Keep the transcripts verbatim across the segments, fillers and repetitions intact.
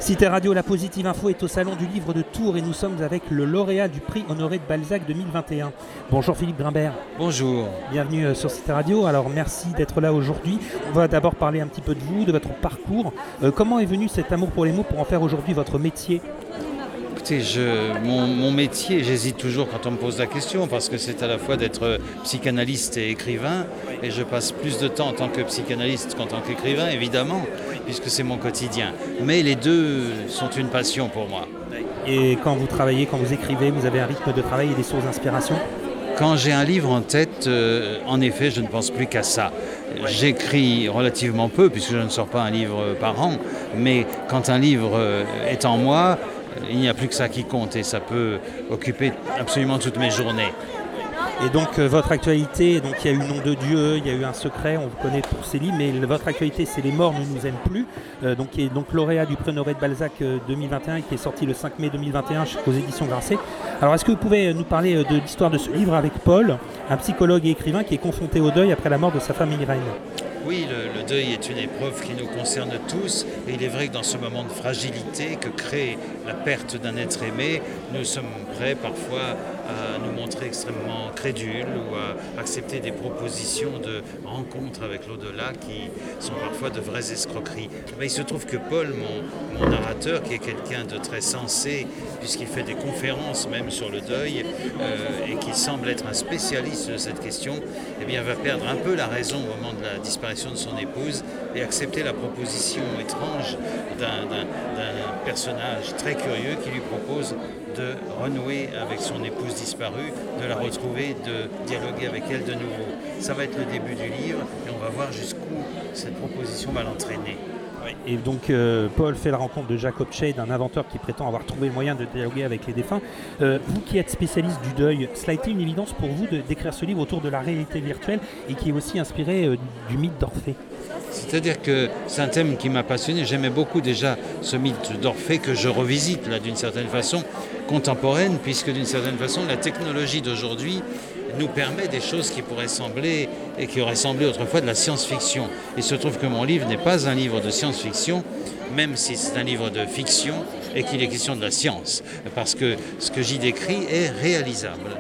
Cité Radio, la Positive Info est au Salon du Livre de Tours et nous sommes avec le lauréat du prix Honoré de Balzac deux mille vingt et un. Bonjour Philippe Grimbert. Bonjour. Bienvenue sur Cité Radio. Alors merci d'être là aujourd'hui. On va d'abord parler un petit peu de vous, de votre parcours. Euh, comment est venu cet amour pour les mots pour en faire aujourd'hui votre métier ? Écoutez, je, mon, mon métier, j'hésite toujours quand on me pose la question parce que c'est à la fois d'être psychanalyste et écrivain et je passe plus de temps en tant que psychanalyste qu'en tant qu'écrivain, évidemment, puisque c'est mon quotidien. Mais les deux sont une passion pour moi. Et quand vous travaillez, quand vous écrivez, vous avez un rythme de travail et des sources d'inspiration ? Quand j'ai un livre en tête, euh, en effet, je ne pense plus qu'à ça. J'écris relativement peu puisque je ne sors pas un livre par an, mais quand un livre est en moi, il n'y a plus que ça qui compte et ça peut occuper absolument toutes mes journées. Et donc euh, votre actualité, donc il y a eu Nom de Dieu, il y a eu Un secret, on vous connaît pour ces livres, mais votre actualité c'est Les morts ne nous aiment plus, euh, donc, qui est donc lauréat du prix Honoré de Balzac euh, deux mille vingt et un qui est sorti le cinq mai deux mille vingt et un aux éditions Grasset. Alors est-ce que vous pouvez nous parler de l'histoire de ce livre avec Paul, un psychologue et écrivain qui est confronté au deuil après la mort de sa femme Irène ? Oui, le, le deuil est une épreuve qui nous concerne tous et il est vrai que dans ce moment de fragilité que crée la perte d'un être aimé, nous sommes prêts parfois à nous montrer extrêmement crédules ou à accepter des propositions de rencontres avec l'au-delà qui sont parfois de vraies escroqueries. Mais il se trouve que Paul, mon, mon narrateur, qui est quelqu'un de très sensé puisqu'il fait des conférences même sur le deuil euh, et qui semble être un spécialiste de cette question, eh bien, va perdre un peu la raison au moment de la disparition de son épouse et accepter la proposition étrange d'un, d'un, d'un personnage très curieux qui lui propose de renouer avec son épouse disparue, de la retrouver, de dialoguer avec elle de nouveau. Ça va être le début du livre et on va voir jusqu'où cette proposition va l'entraîner. Et donc euh, Paul fait la rencontre de Jacob Shade, un inventeur qui prétend avoir trouvé le moyen de dialoguer avec les défunts. Euh, vous qui êtes spécialiste du deuil, cela a été une évidence pour vous de, d'écrire ce livre autour de la réalité virtuelle et qui est aussi inspiré euh, du mythe d'Orphée ? C'est-à-dire que c'est un thème qui m'a passionné. J'aimais beaucoup déjà ce mythe d'Orphée que je revisite là d'une certaine façon contemporaine, puisque d'une certaine façon la technologie d'aujourd'hui nous permet des choses qui pourraient sembler et qui auraient semblé autrefois de la science-fiction. Il se trouve que mon livre n'est pas un livre de science-fiction, même si c'est un livre de fiction et qu'il est question de la science, parce que ce que j'y décris est réalisable.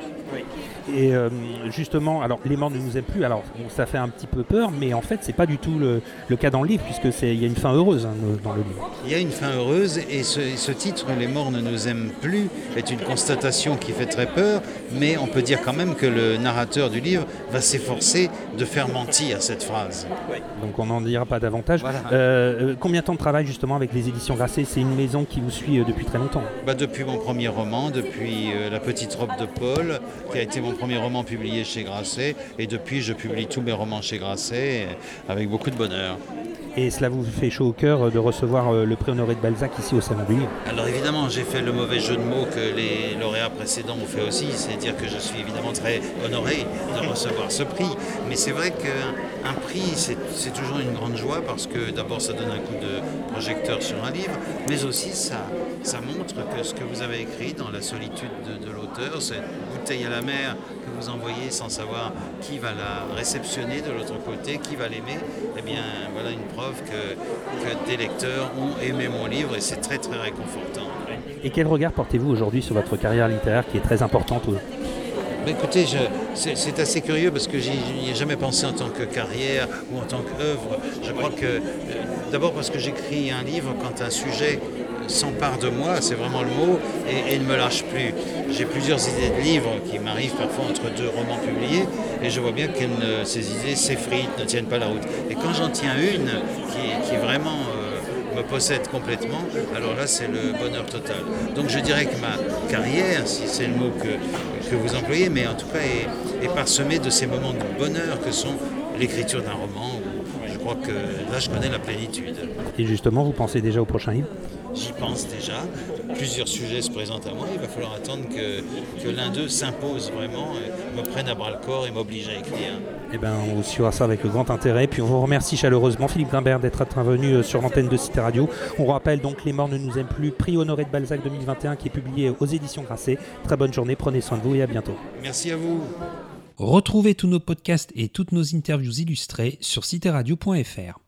Et euh, justement, alors les morts ne nous aiment plus, alors bon, ça fait un petit peu peur, mais en fait c'est pas du tout le, le cas dans le livre, puisque c'est, il y a une fin heureuse hein, dans le livre. Il y a une fin heureuse et ce, ce titre, Les morts ne nous aiment plus, est une constatation qui fait très peur, mais on peut dire quand même que le narrateur du livre va s'efforcer de faire mentir cette phrase. Donc on n'en dira pas davantage. Voilà. Euh, combien de temps de travail justement avec les éditions Grasset ? C'est une maison qui vous suit euh, depuis très longtemps. Bah, depuis mon premier roman, depuis euh, La petite robe de Paul, qui a été mon premier roman publié chez Grasset, et depuis je publie tous mes romans chez Grasset avec beaucoup de bonheur. Et cela vous fait chaud au cœur de recevoir le prix Honoré de Balzac ici au Salon du Livre ? Alors évidemment, j'ai fait le mauvais jeu de mots que les lauréats précédents ont fait aussi, c'est dire que je suis évidemment très honoré de recevoir ce prix. Mais c'est vrai qu'un prix, c'est, c'est toujours une grande joie parce que d'abord ça donne un coup de projecteur sur un livre, mais aussi ça, ça montre que ce que vous avez écrit dans la solitude de, de l'auteur, cette bouteille à la mer que vous envoyez sans savoir qui va la réceptionner de l'autre côté, qui va l'aimer, eh bien voilà une preuve que, que des lecteurs ont aimé mon livre et c'est très très réconfortant. Et quel regard portez-vous aujourd'hui sur votre carrière littéraire qui est très importante ? Mais écoutez, je, c'est, c'est assez curieux parce que j'y, n'y ai jamais pensé en tant que carrière ou en tant qu'œuvre. Je crois que, euh, d'abord parce que j'écris un livre quand un sujet s'empare de moi, c'est vraiment le mot, et, et ne me lâche plus. J'ai plusieurs idées de livres qui m'arrivent parfois entre deux romans publiés, et je vois bien que ne, ces idées s'effritent, ne tiennent pas la route. Et quand j'en tiens une qui, qui vraiment euh, me possède complètement, alors là c'est le bonheur total. Donc je dirais que ma carrière, si c'est le mot que, que vous employez, mais en tout cas est, est parsemée de ces moments de bonheur que sont l'écriture d'un roman, où je crois que là je connais la plénitude. Et justement, vous pensez déjà au prochain livre ? J'y pense déjà. Plusieurs sujets se présentent à moi. Il va falloir attendre que, que l'un d'eux s'impose vraiment, me prenne à bras le corps et m'oblige à écrire. Eh bien, on suivra ça avec grand intérêt. Puis on vous remercie chaleureusement, Philippe Grimbert, d'être intervenu sur l'antenne de Cité Radio. On rappelle donc Les morts ne nous aiment plus, prix Honoré de Balzac deux mille vingt et un qui est publié aux éditions Grasset. Très bonne journée, prenez soin de vous et à bientôt. Merci à vous. Retrouvez tous nos podcasts et toutes nos interviews illustrées sur cité radio point f r.